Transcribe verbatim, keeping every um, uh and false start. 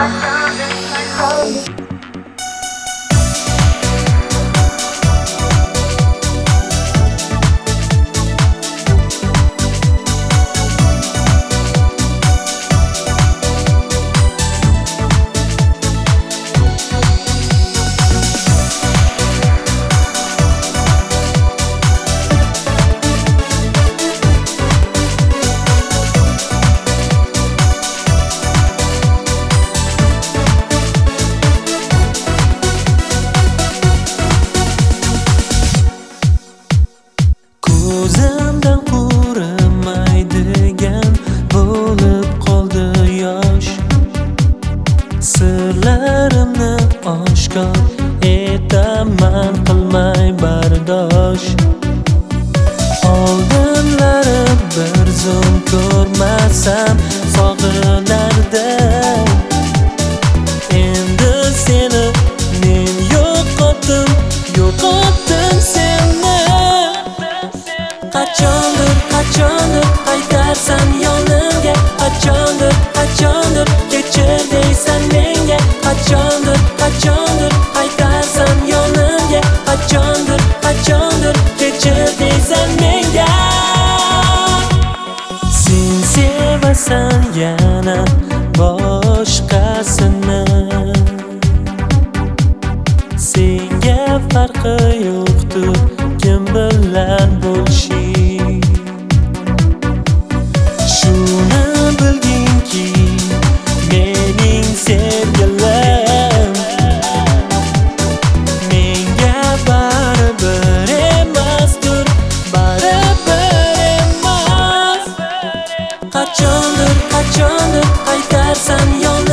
Ko'zimdan qurimaydigan bo'lib qoldi yosh. Sirlarimni oshkor etaman, qilmay bardosh. Oldinlari bir zum ko'rmasam sog'inardim. Endi seni men yo'qotdim, yo'qotdim seni. Qachondir, qachondir qaytarsan yonimga, qachondir, qachondir kechir deysan menga, qachondir, qachondir qaytarsan yonimga, qachondir, qachondir kechir deysan menga. Sen sevasan yana boshqasini, senga farqi yo'qdir kim bilan bo'lishing. Shuni bilginki mening sevgilim, menga baribir emasdir, baribir emas. Qachondir, qachondir qaytarsan yonimga,